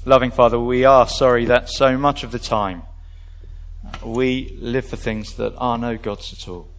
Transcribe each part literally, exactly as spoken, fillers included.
Loving Father, we are sorry that so much of the time we live for things that are no gods at all.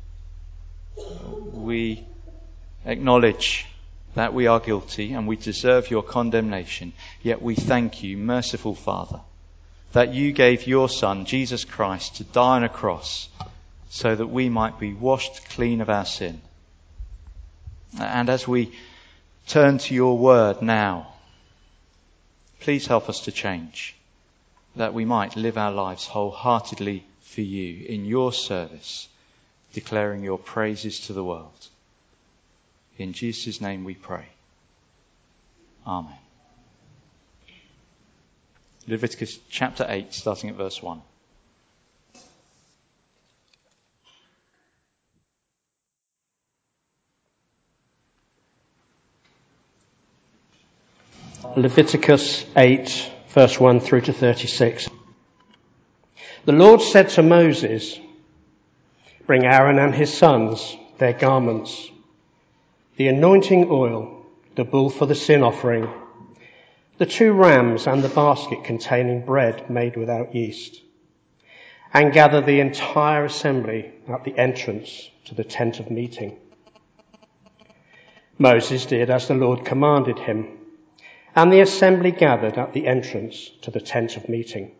We acknowledge that we are guilty and we deserve your condemnation, yet we thank you, merciful Father, that you gave your Son, Jesus Christ, to die on a cross so that we might be washed clean of our sin. And as we turn to your word now, please help us to change, that we might live our lives wholeheartedly for you in your service, declaring your praises to the world. In Jesus' name we pray. Amen. Leviticus chapter eight, starting at verse one. Leviticus eight, verse one through to thirty-six. The Lord said to Moses, "Bring Aaron and his sons, their garments, the anointing oil, the bull for the sin offering, the two rams and the basket containing bread made without yeast, and gather the entire assembly at the entrance to the tent of meeting." Moses did as the Lord commanded him, and the assembly gathered at the entrance to the tent of meeting.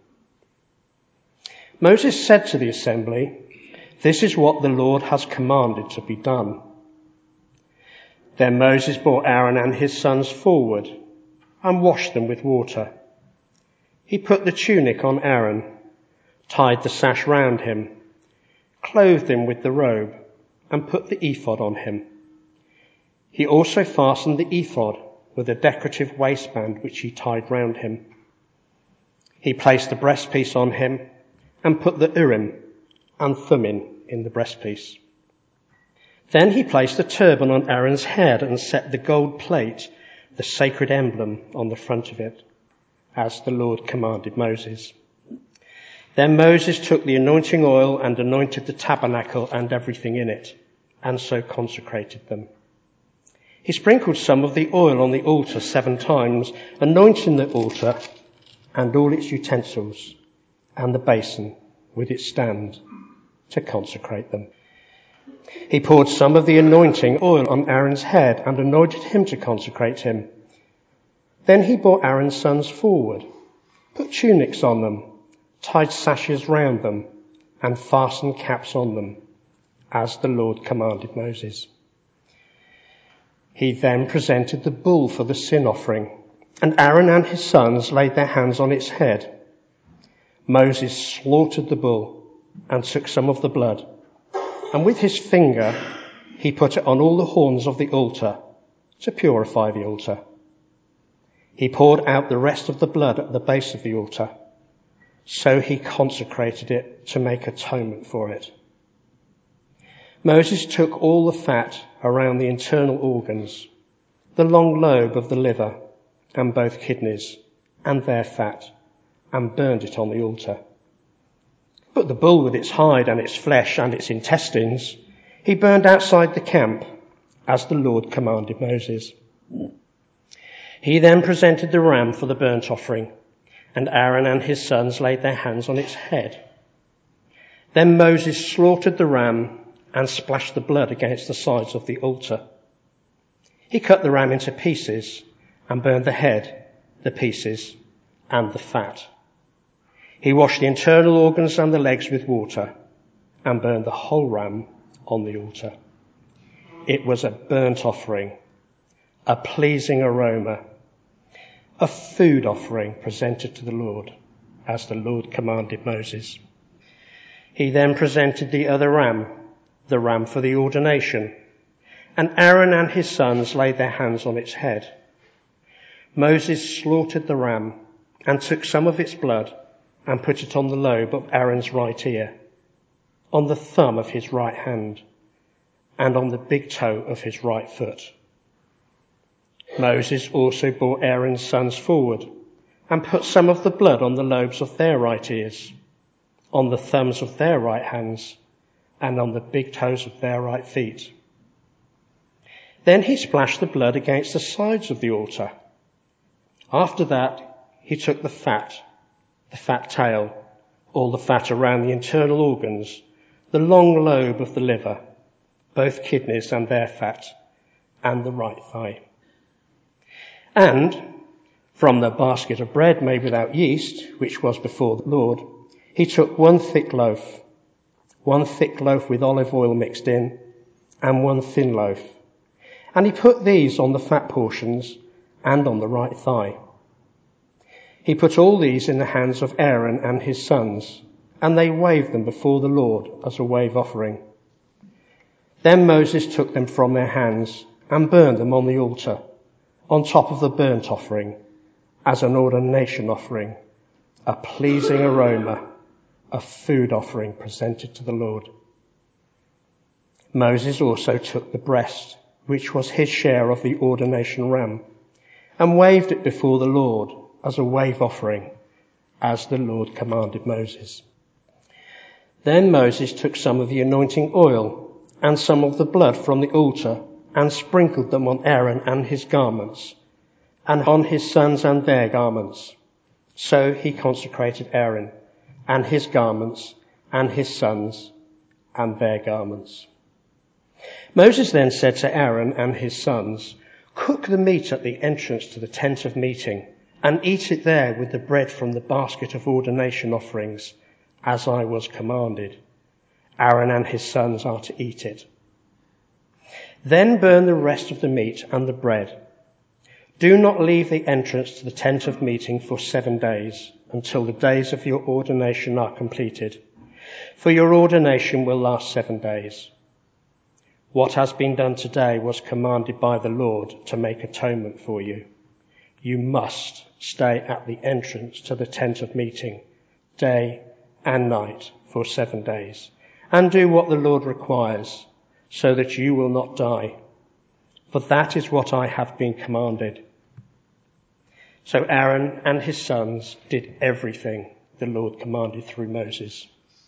Moses said to the assembly, "This is what the Lord has commanded to be done." Then Moses brought Aaron and his sons forward and washed them with water. He put the tunic on Aaron, tied the sash round him, clothed him with the robe, and put the ephod on him. He also fastened the ephod with a decorative waistband which he tied round him. He placed the breastpiece on him and put the Urim and Thummim in the breastpiece. Then he placed a turban on Aaron's head and set the gold plate, the sacred emblem, on the front of it, as the Lord commanded Moses. Then Moses took the anointing oil and anointed the tabernacle and everything in it, and so consecrated them. He sprinkled some of the oil on the altar seven times, anointing the altar and all its utensils, and the basin with its stand, to consecrate them. He poured some of the anointing oil on Aaron's head and anointed him to consecrate him. Then he brought Aaron's sons forward, put tunics on them, tied sashes round them, and fastened caps on them, as the Lord commanded Moses. He then presented the bull for the sin offering, and Aaron and his sons laid their hands on its head. Moses slaughtered the bull and took some of the blood, and with his finger he put it on all the horns of the altar to purify the altar. He poured out the rest of the blood at the base of the altar. So he consecrated it to make atonement for it. Moses took all the fat around the internal organs, the long lobe of the liver and both kidneys and their fat, and burned it on the altar. But the bull with its hide and its flesh and its intestines he burned outside the camp, as the Lord commanded Moses. He then presented the ram for the burnt offering, and Aaron and his sons laid their hands on its head. Then Moses slaughtered the ram and splashed the blood against the sides of the altar. He cut the ram into pieces and burned the head, the pieces, and the fat. He washed the internal organs and the legs with water and burned the whole ram on the altar. It was a burnt offering, a pleasing aroma, a food offering presented to the Lord, as the Lord commanded Moses. He then presented the other ram, the ram for the ordination, and Aaron and his sons laid their hands on its head. Moses slaughtered the ram and took some of its blood and put it on the lobe of Aaron's right ear, on the thumb of his right hand, and on the big toe of his right foot. Moses also brought Aaron's sons forward and put some of the blood on the lobes of their right ears, on the thumbs of their right hands, and on the big toes of their right feet. Then he splashed the blood against the sides of the altar. After that, he took the fat, the fat tail, all the fat around the internal organs, the long lobe of the liver, both kidneys and their fat, and the right thigh. And from the basket of bread made without yeast, which was before the Lord, he took one thick loaf, one thick loaf with olive oil mixed in, and one thin loaf. And he put these on the fat portions and on the right thigh. He put all these in the hands of Aaron and his sons, and they waved them before the Lord as a wave offering. Then Moses took them from their hands and burned them on the altar, on top of the burnt offering, as an ordination offering, a pleasing aroma, a food offering presented to the Lord. Moses also took the breast, which was his share of the ordination ram, and waved it before the Lord as a wave offering, as the Lord commanded Moses. Then Moses took some of the anointing oil and some of the blood from the altar and sprinkled them on Aaron and his garments, and on his sons and their garments. So he consecrated Aaron and his garments and his sons and their garments. Moses then said to Aaron and his sons, "Cook the meat at the entrance to the tent of meeting, and eat it there with the bread from the basket of ordination offerings, as I was commanded. Aaron and his sons are to eat it. Then burn the rest of the meat and the bread. Do not leave the entrance to the tent of meeting for seven days, until the days of your ordination are completed, for your ordination will last seven days. What has been done today was commanded by the Lord to make atonement for you. You must stay at the entrance to the tent of meeting, day and night, for seven days, and do what the Lord requires, so that you will not die. For that is what I have been commanded." So Aaron and his sons did everything the Lord commanded through Moses.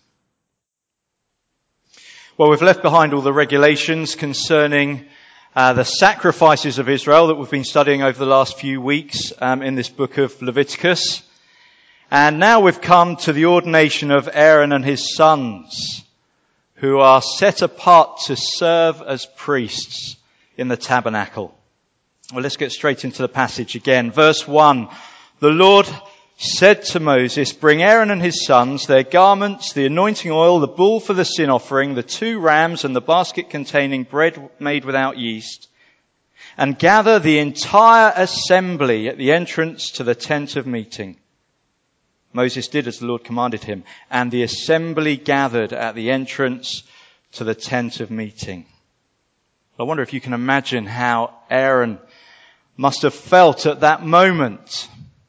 Well, we've left behind all the regulations concerning uh, the sacrifices of Israel that we've been studying over the last few weeks um, in this book of Leviticus. And now we've come to the ordination of Aaron and his sons, who are set apart to serve as priests in the tabernacle. Well, let's get straight into the passage again. Verse one, the Lord said to Moses, "Bring Aaron and his sons, their garments, the anointing oil, the bull for the sin offering, the two rams, and the basket containing bread made without yeast, and gather the entire assembly at the entrance to the tent of meeting." Moses did as the Lord commanded him, and the assembly gathered at the entrance to the tent of meeting. I wonder if you can imagine how Aaron must have felt at that moment.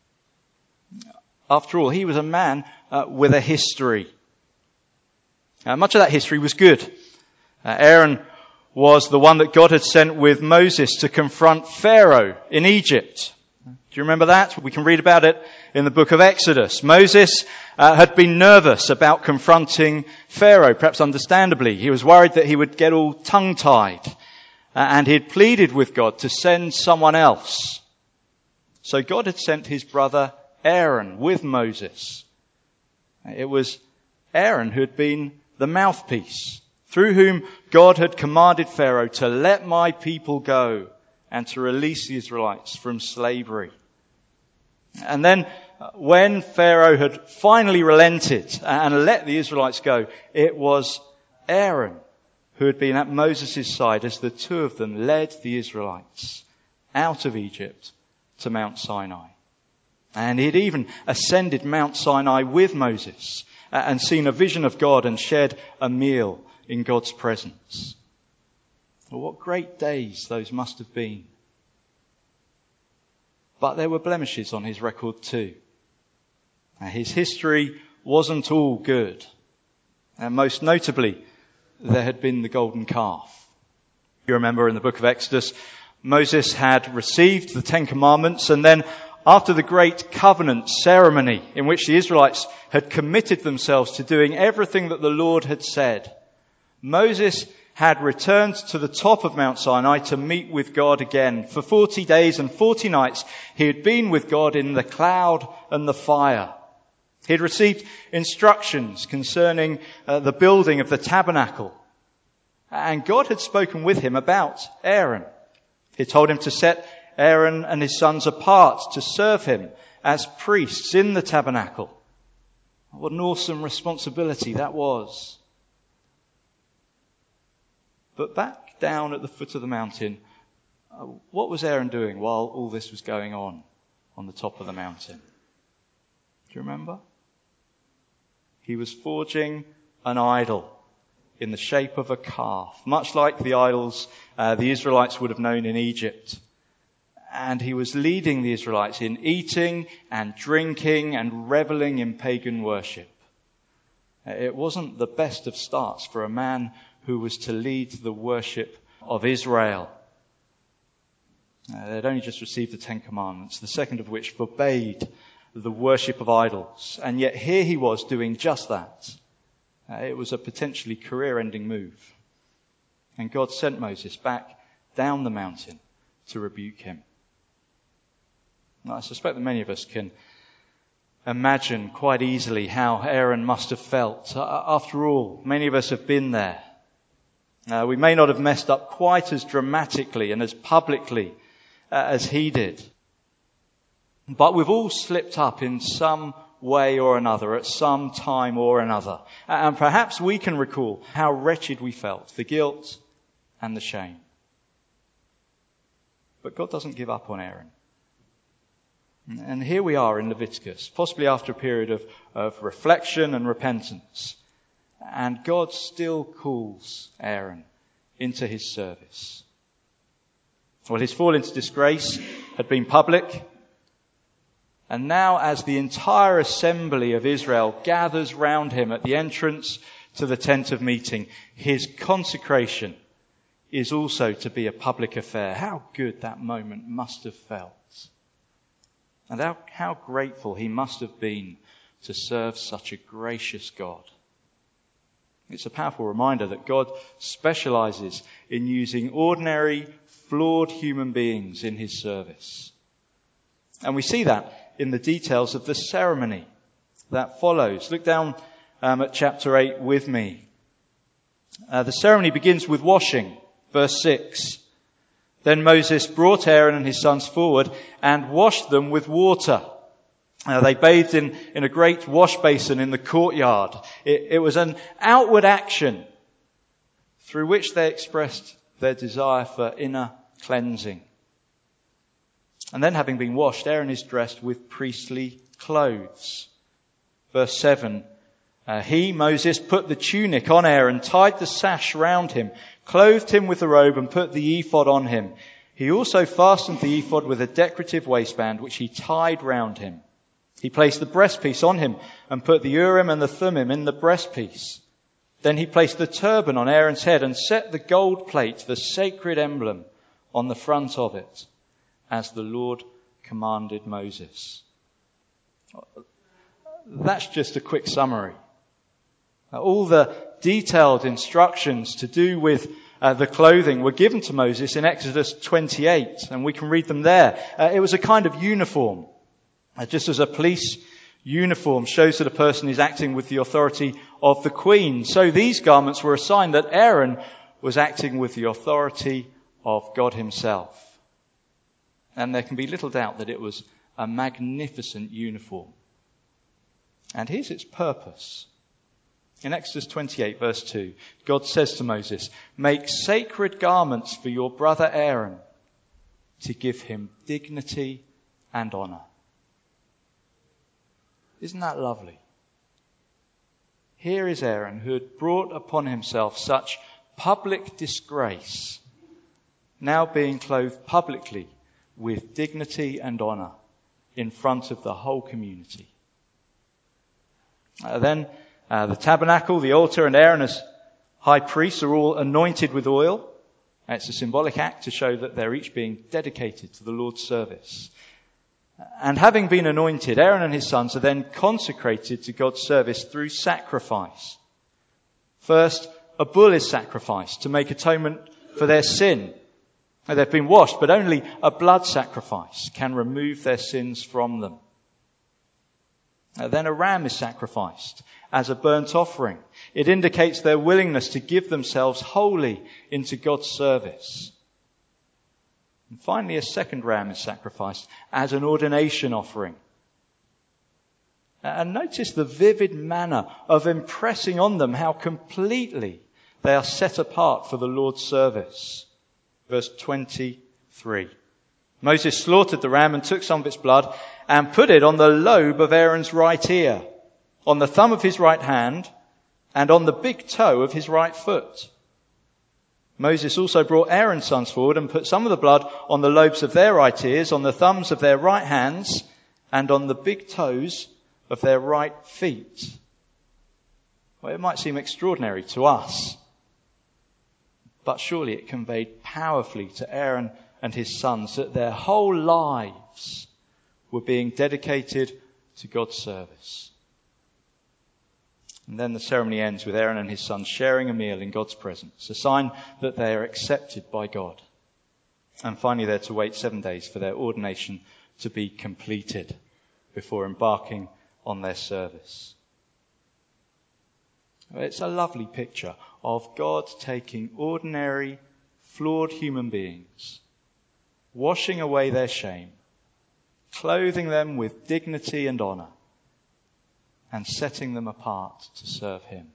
After all, he was a man uh, with a history. Uh, much of that history was good. Uh, Aaron was the one that God had sent with Moses to confront Pharaoh in Egypt. Do you remember that? We can read about it in the book of Exodus. Moses uh, had been nervous about confronting Pharaoh, perhaps understandably. He was worried that he would get all tongue-tied. Uh, and he had pleaded with God to send someone else. So God had sent his brother Aaron with Moses. It was Aaron who had been the mouthpiece, through whom God had commanded Pharaoh to let my people go and to release the Israelites from slavery. And then when Pharaoh had finally relented and let the Israelites go, it was Aaron who had been at Moses' side as the two of them led the Israelites out of Egypt to Mount Sinai. And he had even ascended Mount Sinai with Moses and seen a vision of God and shared a meal in God's presence. Well, what great days those must have been. But there were blemishes on his record too. His history wasn't all good. And most notably, there had been the golden calf. You remember in the book of Exodus, Moses had received the Ten Commandments, and then after the great covenant ceremony in which the Israelites had committed themselves to doing everything that the Lord had said, Moses had returned to the top of Mount Sinai to meet with God again. For forty days and forty nights he had been with God in the cloud and the fire. He had received instructions concerning uh, the building of the tabernacle. And God had spoken with him about Aaron. He told him to set Aaron and his sons apart to serve him as priests in the tabernacle. What an awesome responsibility that was. But back down at the foot of the mountain, uh, what was Aaron doing while all this was going on on the top of the mountain? Do you remember? He was forging an idol in the shape of a calf, much like the idols uh, the Israelites would have known in Egypt. And he was leading the Israelites in eating and drinking and reveling in pagan worship. It wasn't the best of starts for a man who was to lead the worship of Israel. Uh, they'd only just received the Ten Commandments, the second of which forbade the worship of idols. And yet here he was doing just that. Uh, it was a potentially career-ending move. And God sent Moses back down the mountain to rebuke him. Now, I suspect that many of us can imagine quite easily how Aaron must have felt. Uh, after all, many of us have been there. Uh, we may not have messed up quite as dramatically and as publicly uh, as he did. But we've all slipped up in some way or another, at some time or another. And perhaps we can recall how wretched we felt, the guilt and the shame. But God doesn't give up on Aaron. And here we are in Leviticus, possibly after a period of, of reflection and repentance. And God still calls Aaron into his service. Well, his fall into disgrace had been public. And now as the entire assembly of Israel gathers round him at the entrance to the tent of meeting, his consecration is also to be a public affair. How good that moment must have felt. And how, how grateful he must have been to serve such a gracious God. It's a powerful reminder that God specializes in using ordinary, flawed human beings in his service. And we see that in the details of the ceremony that follows. Look down um, at chapter eight with me. Uh, the ceremony begins with washing, verse six. Then Moses brought Aaron and his sons forward and washed them with water. Uh, they bathed in, in a great wash basin in the courtyard. It, it was an outward action through which they expressed their desire for inner cleansing. And then, having been washed, Aaron is dressed with priestly clothes. Verse seven, uh, he, Moses, put the tunic on Aaron, tied the sash round him, clothed him with the robe and put the ephod on him. He also fastened the ephod with a decorative waistband which he tied round him. He placed the breastpiece on him and put the Urim and the Thummim in the breastpiece. Then he placed the turban on Aaron's head and set the gold plate, the sacred emblem, on the front of it, as the Lord commanded Moses. That's just a quick summary. All the detailed instructions to do with uh, the clothing were given to Moses in Exodus twenty-eight, and we can read them there. Uh, it was a kind of uniform. Uh, just as a police uniform shows that a person is acting with the authority of the queen, so these garments were a sign that Aaron was acting with the authority of God himself. And there can be little doubt that it was a magnificent uniform. And here's its purpose. In Exodus twenty-eight, verse two, God says to Moses, "Make sacred garments for your brother Aaron to give him dignity and honor." Isn't that lovely? Here is Aaron, who had brought upon himself such public disgrace, now being clothed publicly with dignity and honor in front of the whole community. Uh, then uh, the tabernacle, the altar, and Aaron as high priests are all anointed with oil. It's a symbolic act to show that they're each being dedicated to the Lord's service. And having been anointed, Aaron and his sons are then consecrated to God's service through sacrifice. First a bull is sacrificed to make atonement for their sin. Now, they've been washed, but only a blood sacrifice can remove their sins from them. Now, then a ram is sacrificed as a burnt offering. It indicates their willingness to give themselves wholly into God's service. And finally, a second ram is sacrificed as an ordination offering. And notice the vivid manner of impressing on them how completely they are set apart for the Lord's service. Verse twenty-three. Moses slaughtered the ram and took some of its blood and put it on the lobe of Aaron's right ear, on the thumb of his right hand, and on the big toe of his right foot. Moses also brought Aaron's sons forward and put some of the blood on the lobes of their right ears, on the thumbs of their right hands, and on the big toes of their right feet. Well, it might seem extraordinary to us, but surely it conveyed powerfully to Aaron and his sons that their whole lives were being dedicated to God's service. And then the ceremony ends with Aaron and his sons sharing a meal in God's presence, a sign that they are accepted by God. And finally, they're to wait seven days for their ordination to be completed before embarking on their service. It's a lovely picture of God taking ordinary, flawed human beings, washing away their shame, clothing them with dignity and honour, and setting them apart to serve him.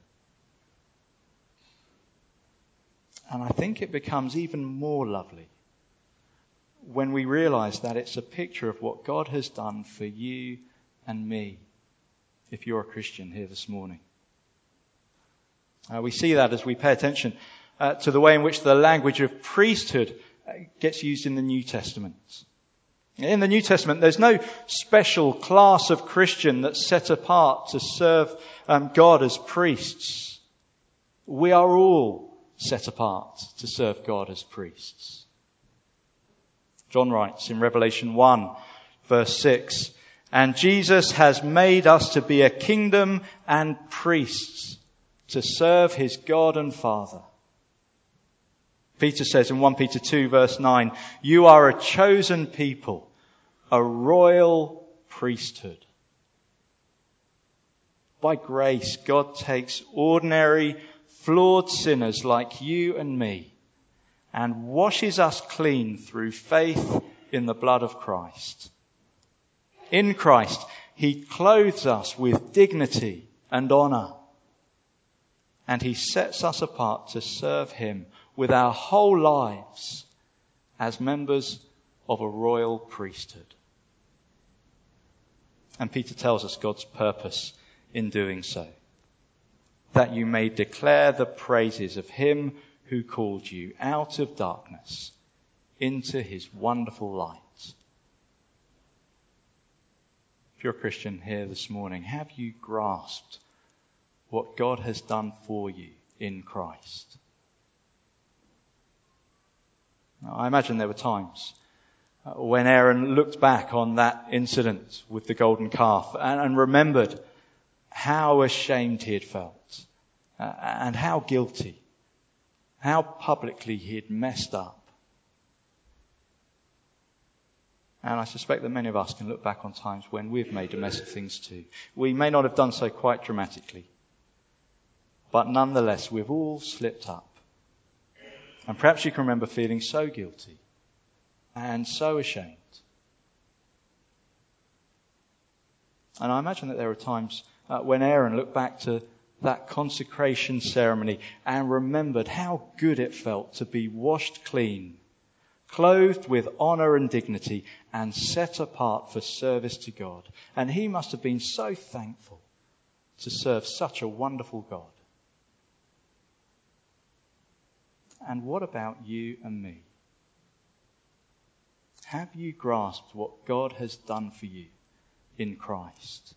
And I think it becomes even more lovely when we realise that it's a picture of what God has done for you and me, if you're a Christian here this morning. Uh, we see that as we pay attention uh, to the way in which the language of priesthood uh, gets used in the New Testament. In the New Testament, there's no special class of Christian that's set apart to serve um, God as priests. We are all set apart to serve God as priests. John writes in Revelation one, verse six, "And Jesus has made us to be a kingdom and priests to serve his God and Father." Peter says in First Peter two, verse nine, "You are a chosen people, a royal priesthood." By grace, God takes ordinary, flawed sinners like you and me and washes us clean through faith in the blood of Christ. In Christ, he clothes us with dignity and honour, and he sets us apart to serve him with our whole lives as members of a royal priesthood. And Peter tells us God's purpose in doing so, that you may declare the praises of him who called you out of darkness into his wonderful light. If you're a Christian here this morning, have you grasped what God has done for you in Christ? Now, I imagine there were times when Aaron looked back on that incident with the golden calf and, and remembered how ashamed he had felt uh, and how guilty, how publicly he had messed up. And I suspect that many of us can look back on times when we've made a mess of things too. We may not have done so quite dramatically, but nonetheless we've all slipped up. And perhaps you can remember feeling so guilty and so ashamed. And I imagine that there are times uh, when Aaron looked back to that consecration ceremony and remembered how good it felt to be washed clean, clothed with honour and dignity, and set apart for service to God. And he must have been so thankful to serve such a wonderful God. And what about you and me? Have you grasped what God has done for you in Christ?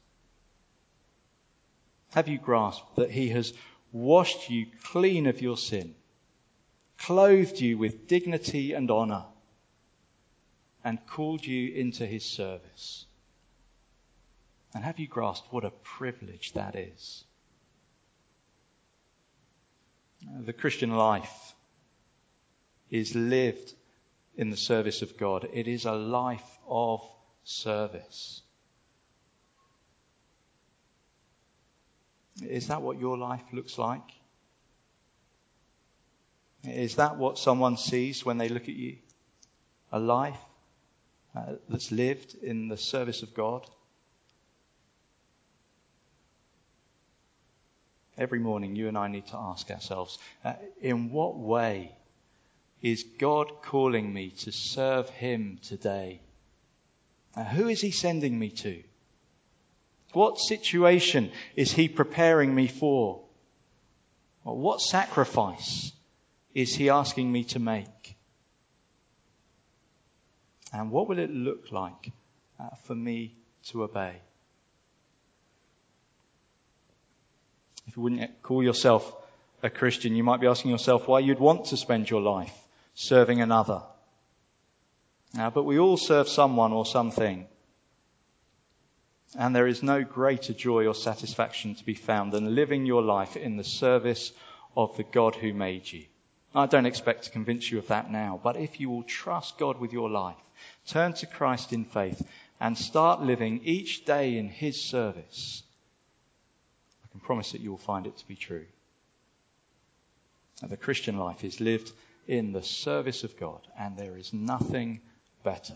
Have you grasped that he has washed you clean of your sin, clothed you with dignity and honour, and called you into his service? And have you grasped what a privilege that is? The Christian life is lived in the service of God. It is a life of service. Is that what your life looks like? Is that what someone sees when they look at you? A life uh, that's lived in the service of God? Every morning you and I need to ask ourselves, uh, in what way is God calling me to serve him today? Uh, who is he sending me to? What situation is he preparing me for? Or what sacrifice is he asking me to make? And what will it look like uh, for me to obey? If you wouldn't call yourself a Christian, you might be asking yourself why you'd want to spend your life serving another. Uh, but we all serve someone or something. And there is no greater joy or satisfaction to be found than living your life in the service of the God who made you. I don't expect to convince you of that now, but if you will trust God with your life, turn to Christ in faith, and start living each day in his service, I can promise that you will find it to be true. And the Christian life is lived in the service of God, and there is nothing better.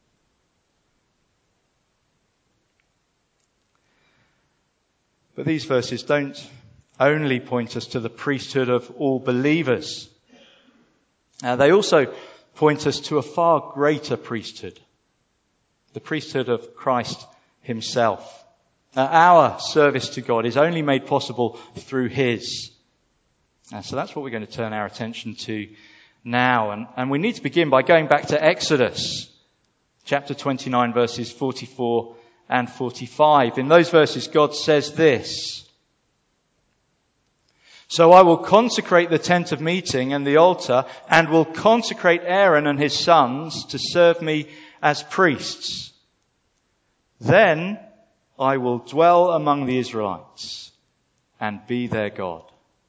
But these verses don't only point us to the priesthood of all believers. Uh, they also point us to a far greater priesthood, the priesthood of Christ himself. Uh, our service to God is only made possible through his. And so that's what we're going to turn our attention to now. And, and we need to begin by going back to Exodus, chapter twenty-nine, verses forty-four and forty-five. In those verses, God says this: "So I will consecrate the tent of meeting and the altar, and will consecrate Aaron and his sons to serve me as priests. Then I will dwell among the Israelites and be their God."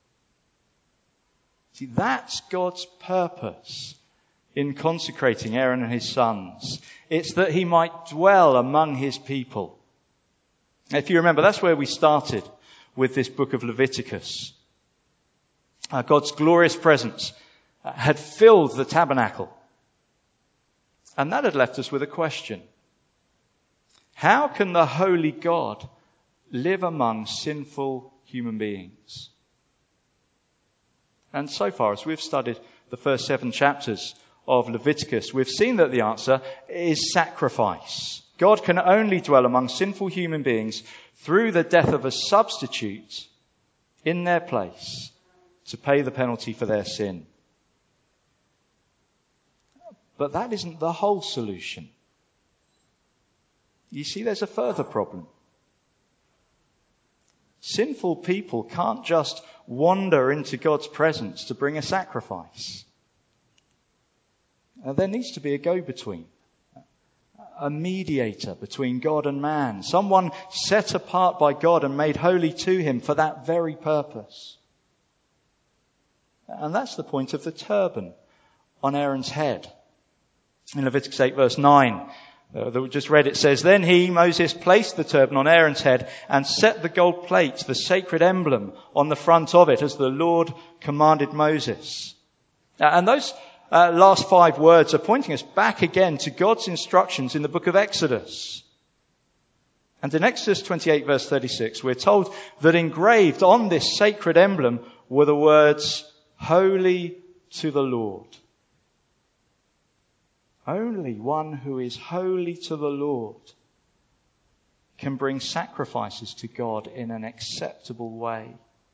See, that's God's purpose in consecrating Aaron and his sons. It's that he might dwell among his people. If you remember, that's where we started with this book of Leviticus. Uh, God's glorious presence uh, had filled the tabernacle. And that had left us with a question. How can the holy God live among sinful human beings? And so far, as we've studied the first seven chapters of Leviticus, we've seen that the answer is sacrifice. God can only dwell among sinful human beings through the death of a substitute in their place to pay the penalty for their sin. But that isn't the whole solution. You see, there's a further problem. Sinful people can't just wander into God's presence to bring a sacrifice. Uh, there needs to be a go-between, a mediator between God and man, someone set apart by God and made holy to him for that very purpose. And that's the point of the turban on Aaron's head. In Leviticus eight verse nine, uh, that we just read, it says, "Then he, Moses, placed the turban on Aaron's head and set the gold plate, the sacred emblem, on the front of it, as the Lord commanded Moses." Uh, and those uh, last five words are pointing us back again to God's instructions in the book of Exodus. And in Exodus twenty-eight verse thirty-six, we're told that engraved on this sacred emblem were the words, "Holy to the Lord." Only one who is holy to the Lord can bring sacrifices to God in an acceptable way.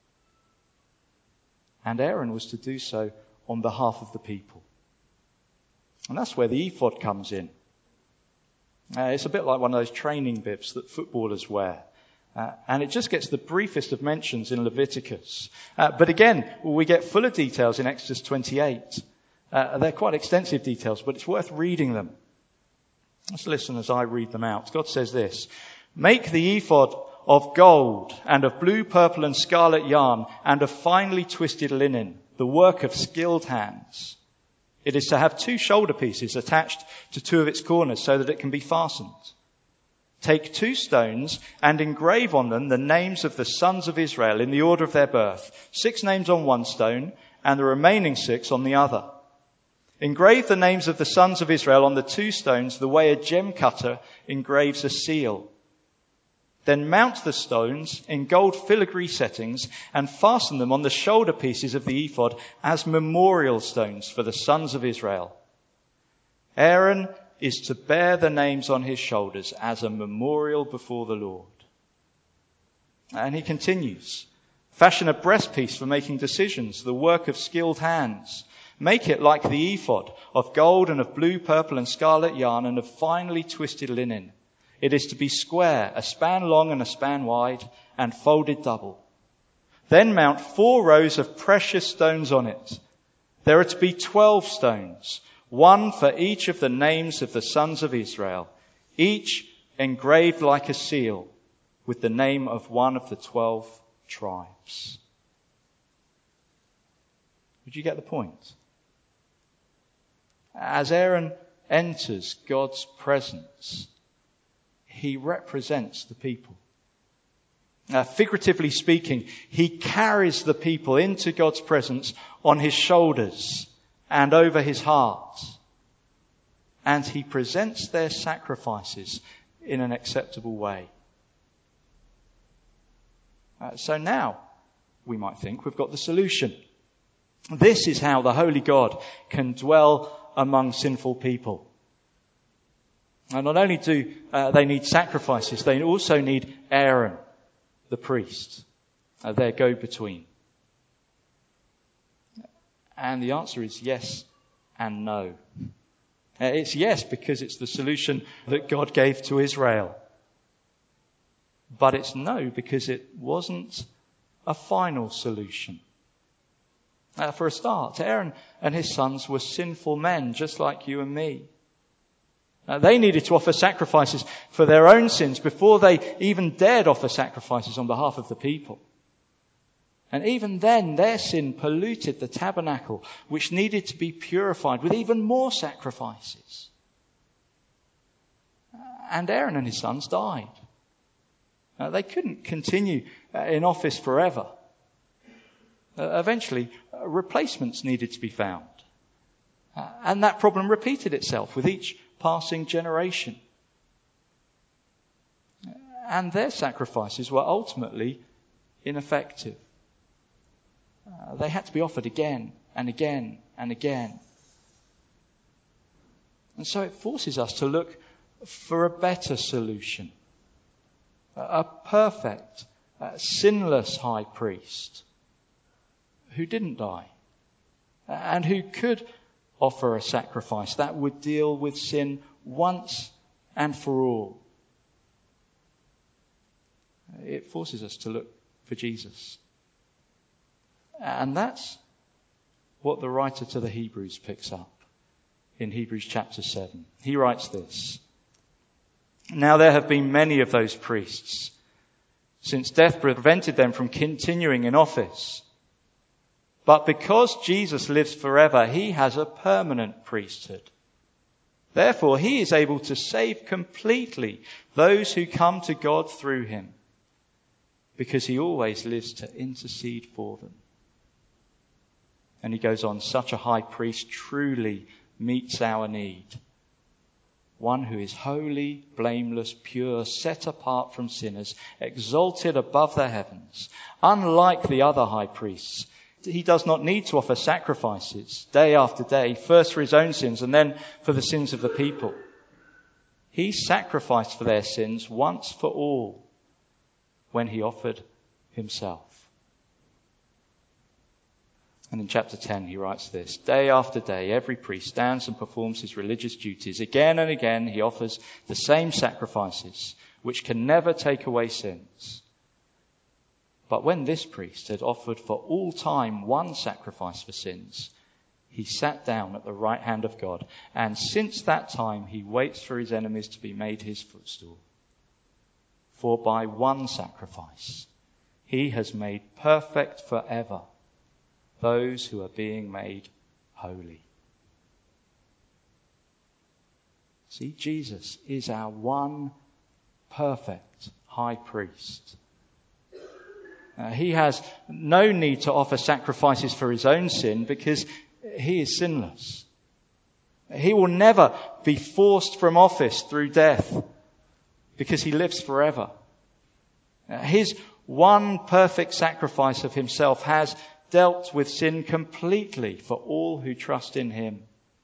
And Aaron was to do so on behalf of the people. And that's where the ephod comes in. Uh, it's a bit like one of those training bibs that footballers wear. Uh, and it just gets the briefest of mentions in Leviticus. Uh, but again, we get fuller details in Exodus twenty-eight. Uh, they're quite extensive details, but it's worth reading them. Let's listen as I read them out. God says this: "Make the ephod of gold and of blue, purple and scarlet yarn and of finely twisted linen, the work of skilled hands. It is to have two shoulder pieces attached to two of its corners so that it can be fastened. Take two stones and engrave on them the names of the sons of Israel in the order of their birth, six names on one stone and the remaining six on the other. Engrave the names of the sons of Israel on the two stones the way a gem cutter engraves a seal. Then mount the stones in gold filigree settings and fasten them on the shoulder pieces of the ephod as memorial stones for the sons of Israel. Aaron is to bear the names on his shoulders as a memorial before the Lord. And he continues, fashion a breastpiece for making decisions, the work of skilled hands. Make it like the ephod, of gold and of blue, purple and scarlet yarn and of finely twisted linen. It is to be square, a span long and a span wide, and folded double. Then mount four rows of precious stones on it. There are to be twelve stones, one for each of the names of the sons of Israel, each engraved like a seal with the name of one of the twelve tribes. Did you get the point? As Aaron enters God's presence, he represents the people. Uh, figuratively speaking, he carries the people into God's presence on his shoulders and over his heart. And he presents their sacrifices in an acceptable way. Uh, so now, we might think we've got the solution. This is how the Holy God can dwell among sinful people. And not only do uh, they need sacrifices, they also need Aaron, the priest, uh, their go-between. And the answer is yes and no. Uh, it's yes because it's the solution that God gave to Israel. But it's no because it wasn't a final solution. Uh, for a start, Aaron and his sons were sinful men just like you and me. Uh, they needed to offer sacrifices for their own sins before they even dared offer sacrifices on behalf of the people. And even then, their sin polluted the tabernacle, which needed to be purified with even more sacrifices. And Aaron and his sons died. Uh, they couldn't continue uh, in office forever. Uh, eventually, uh, replacements needed to be found. Uh, and that problem repeated itself with each passing generation. And their sacrifices were ultimately ineffective. Uh, they had to be offered again and again and again. And so it forces us to look for a better solution. A perfect, uh, sinless high priest who didn't die and who could offer a sacrifice that would deal with sin once and for all. It forces us to look for Jesus. And that's what the writer to the Hebrews picks up in Hebrews chapter seven. He writes this: Now there have been many of those priests, since death prevented them from continuing in office. But because Jesus lives forever, he has a permanent priesthood. Therefore, he is able to save completely those who come to God through him, because he always lives to intercede for them. And he goes on, such a high priest truly meets our need. One who is holy, blameless, pure, set apart from sinners, exalted above the heavens. Unlike the other high priests, he does not need to offer sacrifices day after day, first for his own sins and then for the sins of the people. He sacrificed for their sins once for all when he offered himself. And in chapter ten he writes this: Day after day every priest stands and performs his religious duties. Again and again he offers the same sacrifices which can never take away sins. But when this priest had offered for all time one sacrifice for sins, he sat down at the right hand of God, and since that time he waits for his enemies to be made his footstool. For by one sacrifice he has made perfect forever those who are being made holy. See, Jesus is our one perfect high priest. Uh, he has no need to offer sacrifices for his own sin because he is sinless. He will never be forced from office through death because he lives forever. Uh, his one perfect sacrifice of himself has dealt with sin completely for all who trust in him.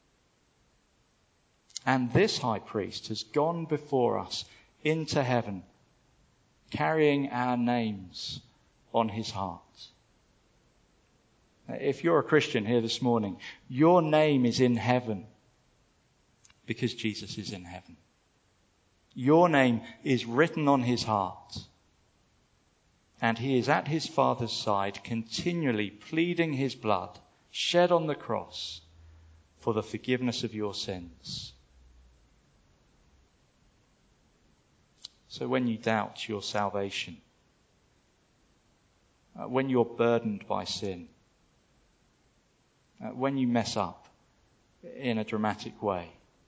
And this high priest has gone before us into heaven, carrying our names on his heart. If you're a Christian here this morning, your name is in heaven because Jesus is in heaven. Your name is written on his heart. And he is at his Father's side, continually pleading his blood shed on the cross for the forgiveness of your sins. So when you doubt your salvation, uh, when you're burdened by sin, uh, when you mess up in a dramatic way,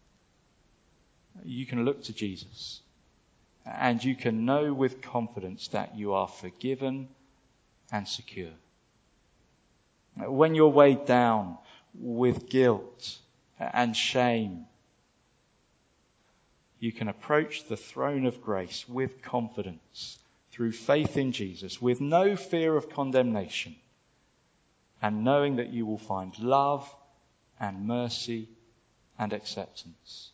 you can look to Jesus and you can know with confidence that you are forgiven and secure. Uh, when you're weighed down with guilt and shame, you can approach the throne of grace with confidence through faith in Jesus, with no fear of condemnation, and knowing that you will find love and mercy and acceptance.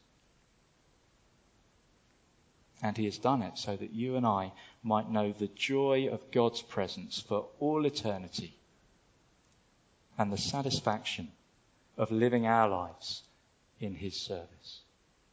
And he has done it so that you and I might know the joy of God's presence for all eternity and the satisfaction of living our lives in his service.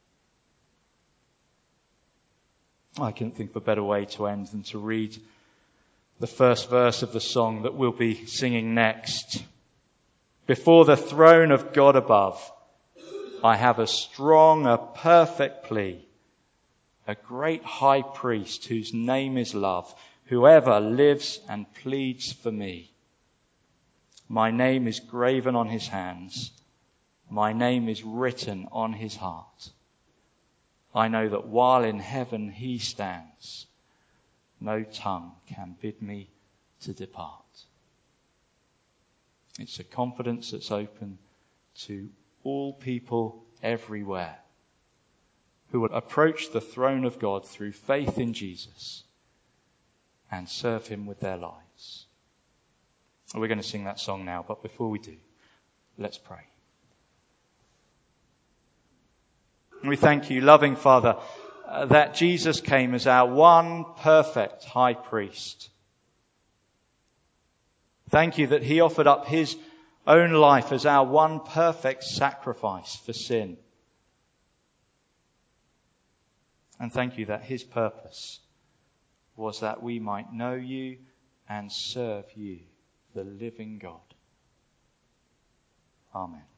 I couldn't think of a better way to end than to read the first verse of the song that we'll be singing next. Before the throne of God above, I have a strong, a perfect plea, a great high priest whose name is love, whoever lives and pleads for me. My name is graven on his hands. My name is written on his heart. I know that while in heaven he stands, no tongue can bid me to depart. It's a confidence that's open to all people everywhere who will approach the throne of God through faith in Jesus and serve him with their lives. We're going to sing that song now, but before we do, let's pray. We thank you, loving Father, uh, that Jesus came as our one perfect high priest. Thank you that he offered up his own life as our one perfect sacrifice for sin. And thank you that his purpose was that we might know you and serve you, the living God. Amen.